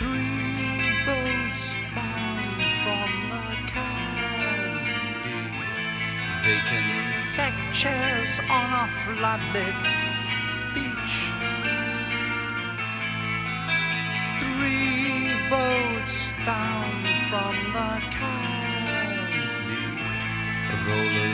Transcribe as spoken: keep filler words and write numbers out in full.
Three boats down from the candy, vacant deck chairs on a floodlit beach. Three boats down from the candy, rollers